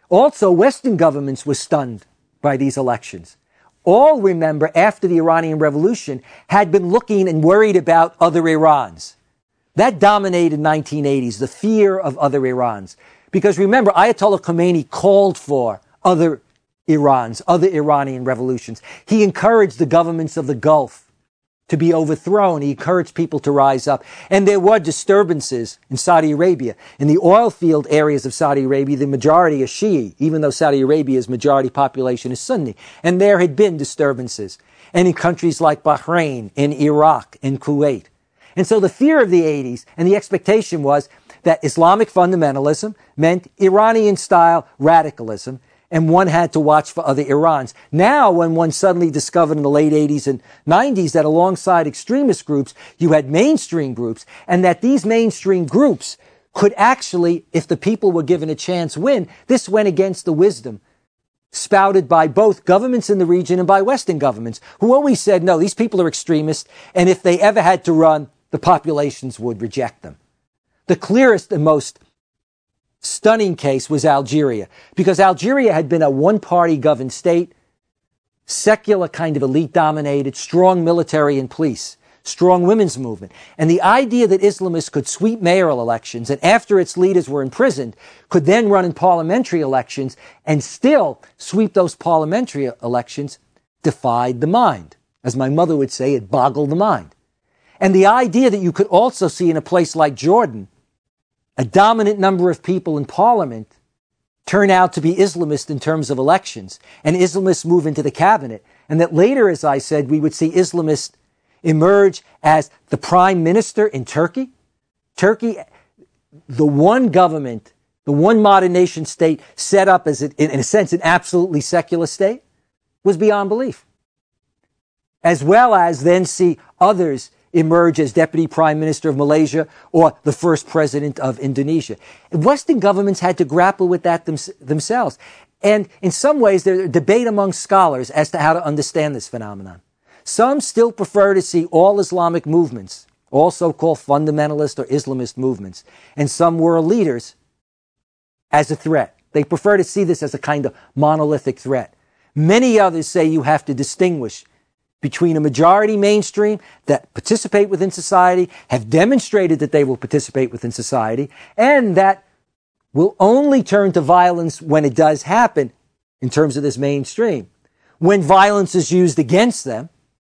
Also, Western governments were stunned by these elections. All, remember, after the Iranian Revolution, had been looking and worried about other Irans. That dominated 1980s, the fear of other Irans. Because remember, Ayatollah Khomeini called for other Irans, other Iranian revolutions. He encouraged the governments of the Gulf to be overthrown. He encouraged people to rise up. And there were disturbances in Saudi Arabia. In the oil field areas of Saudi Arabia, the majority is Shi'i, even though Saudi Arabia's majority population is Sunni. And there had been disturbances. And in countries like Bahrain, in Iraq, in Kuwait. And so the fear of the 80s and the expectation was that Islamic fundamentalism meant Iranian-style radicalism, and one had to watch for other Irans. Now, when one suddenly discovered in the late 80s and 90s that alongside extremist groups, you had mainstream groups, and that these mainstream groups could actually, if the people were given a chance, win, this went against the wisdom spouted by both governments in the region and by Western governments, who always said, no, these people are extremists, and if they ever had to run, the populations would reject them. The clearest and most stunning case was Algeria, because Algeria had been a one-party governed state, secular kind of elite-dominated, strong military and police, strong women's movement. And the idea that Islamists could sweep mayoral elections and after its leaders were imprisoned, could then run in parliamentary elections and still sweep those parliamentary elections defied the mind. As my mother would say, it boggled the mind. And the idea that you could also see in a place like Jordan, a dominant number of people in parliament turn out to be Islamist in terms of elections, and Islamists move into the cabinet, and that later, as I said, we would see Islamists emerge as the prime minister in Turkey. Turkey, the one government, the one modern nation state set up as, in a sense, an absolutely secular state, was beyond belief. As well as then see others emerge as deputy prime minister of Malaysia or the first president of Indonesia. Western governments had to grapple with that themselves. And in some ways, there's a debate among scholars as to how to understand this phenomenon. Some still prefer to see all Islamic movements, all so-called fundamentalist or Islamist movements, and some world leaders as a threat. They prefer to see this as a kind of monolithic threat. Many others say you have to distinguish between a majority mainstream that participate within society, have demonstrated that they will participate within society, and that will only turn to violence when it does happen in terms of this mainstream. When violence is used against them,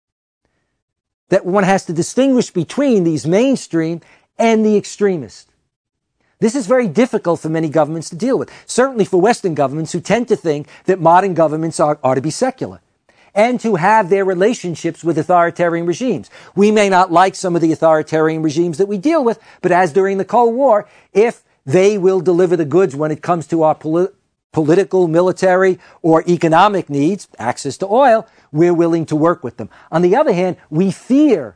that one has to distinguish between these mainstream and the extremist. This is very difficult for many governments to deal with. Certainly for Western governments who tend to think that modern governments are to be secular and to have their relationships with authoritarian regimes. We may not like some of the authoritarian regimes that we deal with, but as during the Cold War, if they will deliver the goods when it comes to our political, military, or economic needs, access to oil, we're willing to work with them. On the other hand, we fear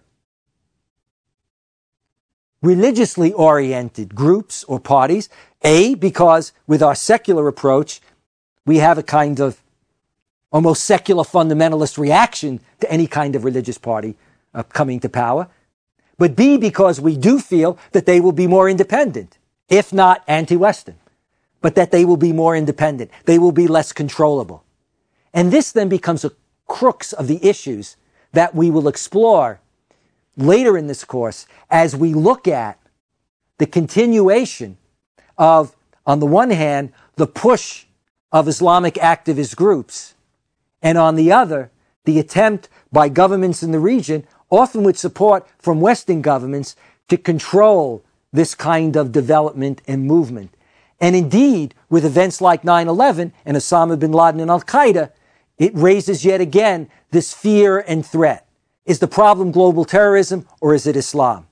religiously oriented groups or parties, because with our secular approach, we have a kind of almost secular fundamentalist reaction to any kind of religious party coming to power. But B, because we do feel that they will be more independent, if not anti-Western, but that they will be more independent. They will be less controllable. And this then becomes a crux of the issues that we will explore later in this course as we look at the continuation of, on the one hand, the push of Islamic activist groups, and on the other, the attempt by governments in the region, often with support from Western governments, to control this kind of development and movement. And indeed, with events like 9/11 and Osama bin Laden and Al-Qaeda, it raises yet again this fear and threat. Is the problem global terrorism or is it Islam?